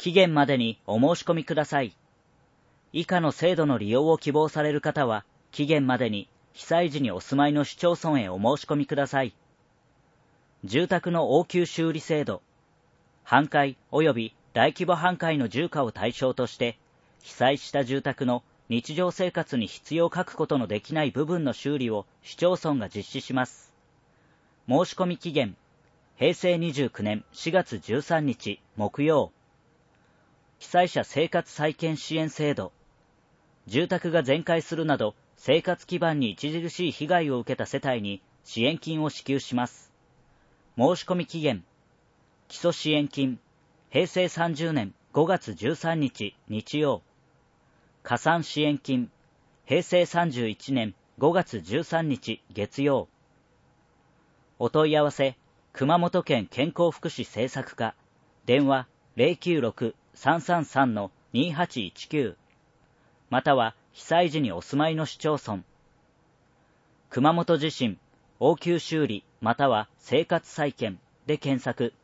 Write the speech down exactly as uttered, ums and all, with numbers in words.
期限までにお申し込みください。以下の制度の利用を希望される方は、期限までに被災時にお住まいの市町村へお申し込みください。住宅の応急修理制度。半壊及び大規模半壊の住家を対象として、被災した住宅の日常生活に必要欠くことのできない部分の修理を市町村が実施します。申し込み期限、へいせいにじゅうきゅうねんしがつじゅうさんにち木曜。被災者生活再建支援制度。住宅が全壊するなど生活基盤に著しい被害を受けた世帯に支援金を支給します。申し込み期限、基礎支援金、へいせいさんじゅうねんごがつじゅうさんにち日曜。加算支援金、へいせいさんじゅういちねんごがつじゅうさんにち月曜。お問い合わせ、熊本県健康福祉政策課、電話 ゼロきゅうろく さんさんさん にはちいちきゅう、または被災時にお住まいの市町村。熊本地震、応急修理または生活再建で検索。